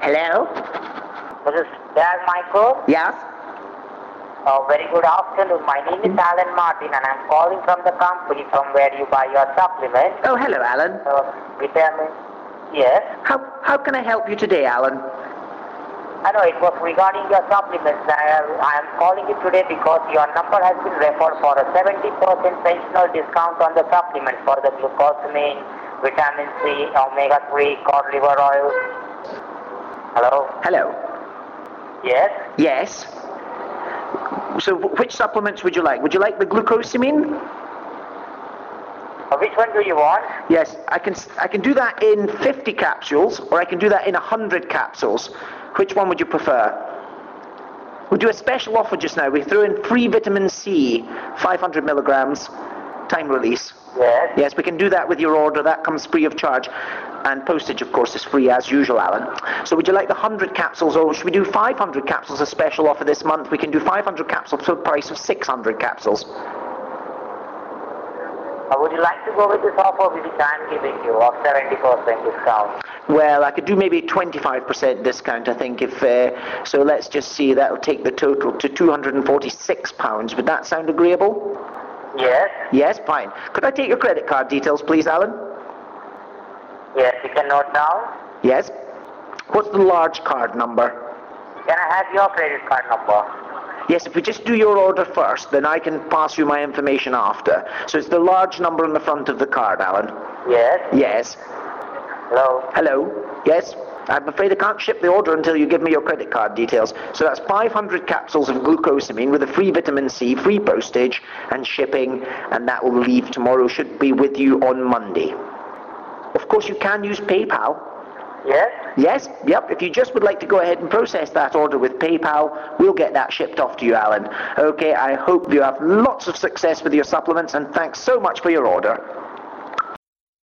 Hello? This is Dad Michael. Yes? Very good afternoon. My name is Alan Martin and I'm calling from the company from where you buy your supplements. Oh, hello, Alan. Vitamin. Yes. How can I help you today, Alan? I know it was regarding your supplements. I am calling you today because your number has been referred for a 70% pensional discount on the supplements for the glucosamine, vitamin C, omega-3, cod liver oil. Hello? Hello? Yes? Yes? So which supplements would you like? Would you like the glucosamine? Which one do you want? Yes, I can do that in 50 capsules, or I can do that in 100 capsules. Which one would you prefer? We'll do a special offer just now. We throw in free vitamin C, 500 milligrams, time release. Yes. Yes, we can do that with your order. That comes free of charge. And postage, of course, is free as usual, Alan. So would you like the 100 capsules, or should we do 500 capsules, a special offer this month? We can do 500 capsules for the price of 600 capsules. Would you like to go with this offer which I'm giving you of 70% discount? Well, I could do maybe 25% discount, I think, so let's just see, that'll take the total to £246. Would that sound agreeable? Yes. Yes, fine. Could I take your credit card details, please, Alan? Yes, you can note down. Yes. What's the large card number? Can I have your credit card number? Yes, if we just do your order first, then I can pass you my information after. So it's the large number on the front of the card, Alan. Yes. Yes. Hello. Hello. Yes. I'm afraid I can't ship the order until you give me your credit card details. So that's 500 capsules of glucosamine with a free vitamin C, free postage and shipping, and that will leave tomorrow. Should be with you on Monday. Of course, you can use PayPal. Yes? Yes, yep. If you just would like to go ahead and process that order with PayPal, we'll get that shipped off to you, Alan. Okay, I hope you have lots of success with your supplements, and thanks so much for your order.